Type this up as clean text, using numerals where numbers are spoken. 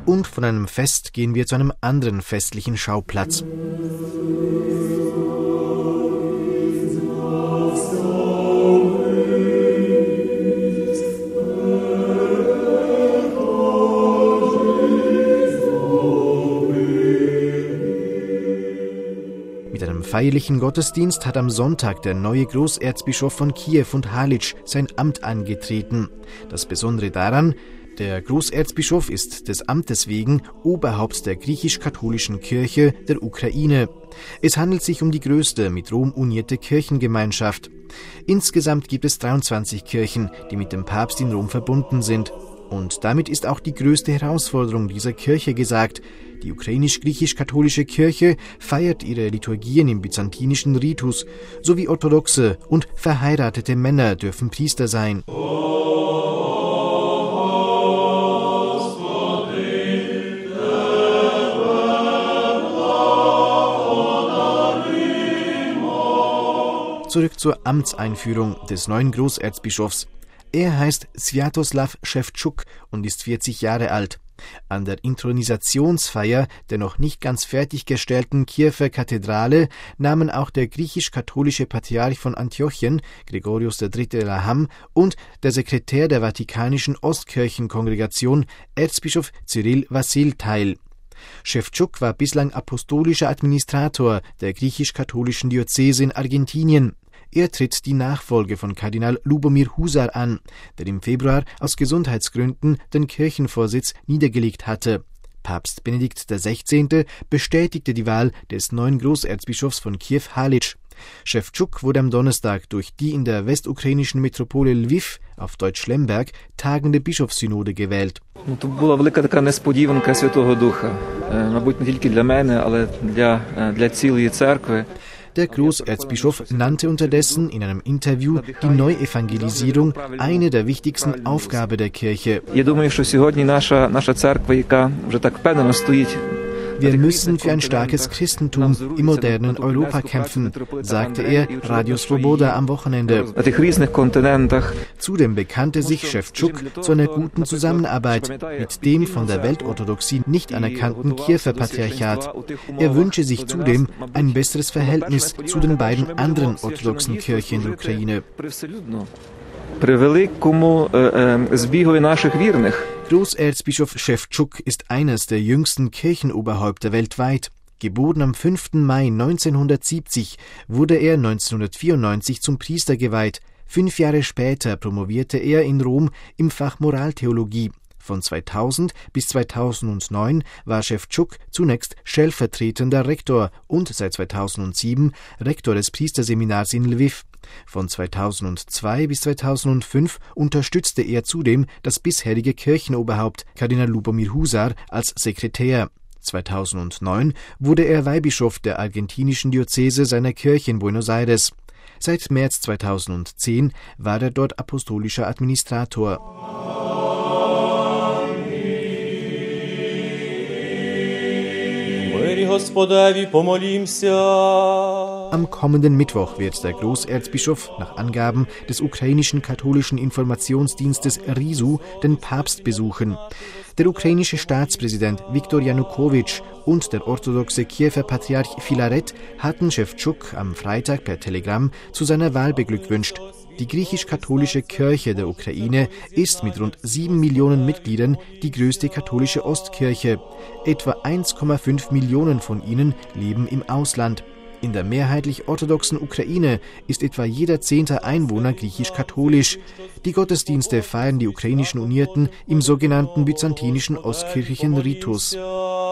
Und von einem Fest gehen wir zu einem anderen festlichen Schauplatz. Mit einem feierlichen Gottesdienst hat am Sonntag der neue Großerzbischof von Kiew und Halitsch sein Amt angetreten. Das Besondere daran: Der Großerzbischof ist des Amtes wegen Oberhaupt der griechisch-katholischen Kirche der Ukraine. Es handelt sich um die größte mit Rom unierte Kirchengemeinschaft. Insgesamt gibt es 23 Kirchen, die mit dem Papst in Rom verbunden sind. Und damit ist auch die größte Herausforderung dieser Kirche gesagt. Die ukrainisch-griechisch-katholische Kirche feiert ihre Liturgien im byzantinischen Ritus, sowie orthodoxe und verheiratete Männer dürfen Priester sein. Zurück zur Amtseinführung des neuen Großerzbischofs. Er heißt Swiatoslav Szewczuk und ist 40 Jahre alt. An der Inthronisationsfeier der noch nicht ganz fertiggestellten Kiewer Kathedrale nahmen auch der griechisch-katholische Patriarch von Antiochien, Gregorius III. Laham, und der Sekretär der Vatikanischen Ostkirchenkongregation, Erzbischof Cyrill Wassil, teil. Szewczuk war bislang apostolischer Administrator der griechisch-katholischen Diözese in Argentinien. Er tritt die Nachfolge von Kardinal Lubomir Husar an, der im Februar aus Gesundheitsgründen den Kirchenvorsitz niedergelegt hatte. Papst Benedikt XVI. Bestätigte die Wahl des neuen Großerzbischofs von Kiew-Halitsch. Szewczuk wurde am Donnerstag durch die in der westukrainischen Metropole Lviv, auf Deutsch Lemberg, tagende Bischofssynode gewählt. To була велика така несподіванка Святого Духа. Мабуть, не тільки для мене, але для цілої церкви. Der Großerzbischof nannte unterdessen in einem Interview die Neuevangelisierung eine der wichtigsten Aufgaben der Kirche. Wir müssen für ein starkes Christentum im modernen Europa kämpfen, sagte er Radio Svoboda am Wochenende. Zudem bekannte sich Szewczuk zu einer guten Zusammenarbeit mit dem von der Weltorthodoxie nicht anerkannten Kiewer Patriarchat. Er wünsche sich zudem ein besseres Verhältnis zu den beiden anderen orthodoxen Kirchen in der Ukraine. Großerzbischof Szewczuk ist eines der jüngsten Kirchenoberhäupter weltweit. Geboren am 5. Mai 1970, wurde er 1994 zum Priester geweiht. 5 Jahre später promovierte er in Rom im Fach Moraltheologie. Von 2000 bis 2009 war Szewczuk zunächst stellvertretender Rektor und seit 2007 Rektor des Priesterseminars in Lviv. Von 2002 bis 2005 unterstützte er zudem das bisherige Kirchenoberhaupt Kardinal Lubomir Husar als Sekretär. 2009 wurde er Weihbischof der argentinischen Diözese seiner Kirche in Buenos Aires. Seit März 2010 war er dort apostolischer Administrator. Am kommenden Mittwoch wird der Großerzbischof nach Angaben des ukrainischen katholischen Informationsdienstes RISU den Papst besuchen. Der ukrainische Staatspräsident Viktor Janukowitsch und der orthodoxe Kiewer Patriarch Filaret hatten Szewczuk am Freitag per Telegramm zu seiner Wahl beglückwünscht. Die griechisch-katholische Kirche der Ukraine ist mit rund 7 Millionen Mitgliedern die größte katholische Ostkirche. Etwa 1,5 Millionen von ihnen leben im Ausland. In der mehrheitlich orthodoxen Ukraine ist etwa jeder 10. Einwohner griechisch-katholisch. Die Gottesdienste feiern die ukrainischen Unierten im sogenannten byzantinischen ostkirchlichen Ritus.